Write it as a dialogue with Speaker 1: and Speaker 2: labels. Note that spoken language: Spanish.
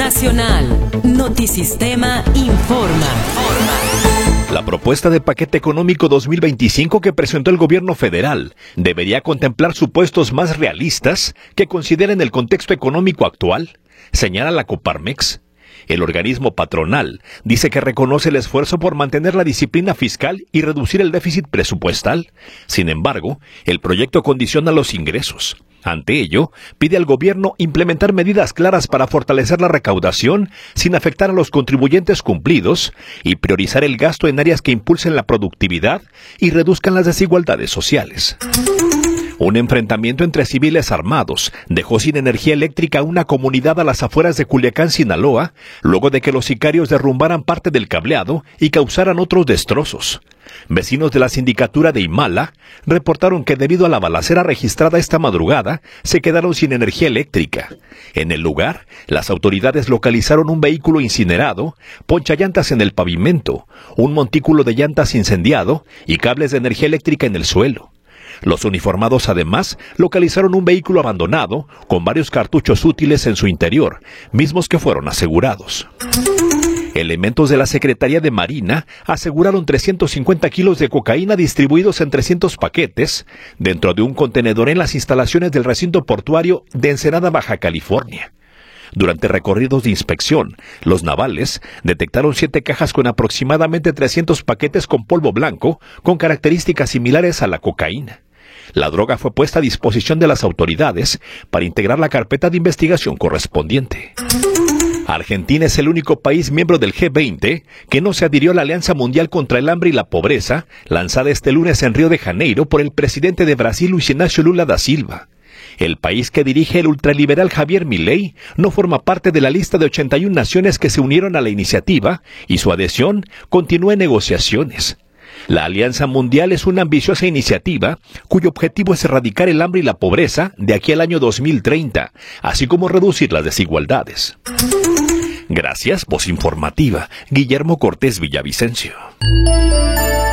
Speaker 1: Nacional. Notisistema informa.
Speaker 2: La propuesta de paquete económico 2025 que presentó el gobierno federal debería contemplar supuestos más realistas que consideren el contexto económico actual, señala la Coparmex. El organismo patronal dice que reconoce el esfuerzo por mantener la disciplina fiscal y reducir el déficit presupuestal. Sin embargo, el proyecto condiciona los ingresos. Ante ello, pide al gobierno implementar medidas claras para fortalecer la recaudación sin afectar a los contribuyentes cumplidos y priorizar el gasto en áreas que impulsen la productividad y reduzcan las desigualdades sociales. Un enfrentamiento entre civiles armados dejó sin energía eléctrica a una comunidad a las afueras de Culiacán, Sinaloa, luego de que los sicarios derrumbaran parte del cableado y causaran otros destrozos. Vecinos de la sindicatura de Imala reportaron que debido a la balacera registrada esta madrugada, se quedaron sin energía eléctrica. En el lugar, las autoridades localizaron un vehículo incinerado, ponchallantas en el pavimento, un montículo de llantas incendiado y cables de energía eléctrica en el suelo. Los uniformados además localizaron un vehículo abandonado con varios cartuchos útiles en su interior, mismos que fueron asegurados. Elementos de la Secretaría de Marina aseguraron 350 kilos de cocaína distribuidos en 300 paquetes dentro de un contenedor en las instalaciones del recinto portuario de Ensenada, Baja California. Durante recorridos de inspección, los navales detectaron 7 cajas con aproximadamente 300 paquetes con polvo blanco con características similares a la cocaína. La droga fue puesta a disposición de las autoridades para integrar la carpeta de investigación correspondiente. Argentina es el único país miembro del G20 que no se adhirió a la Alianza Mundial contra el Hambre y la Pobreza, lanzada este lunes en Río de Janeiro por el presidente de Brasil, Luiz Inácio Lula da Silva. El país que dirige el ultraliberal Javier Milei no forma parte de la lista de 81 naciones que se unieron a la iniciativa y su adhesión continúa en negociaciones. La Alianza Mundial es una ambiciosa iniciativa cuyo objetivo es erradicar el hambre y la pobreza de aquí al año 2030, así como reducir las desigualdades. Gracias, voz informativa, Guillermo Cortés Villavicencio.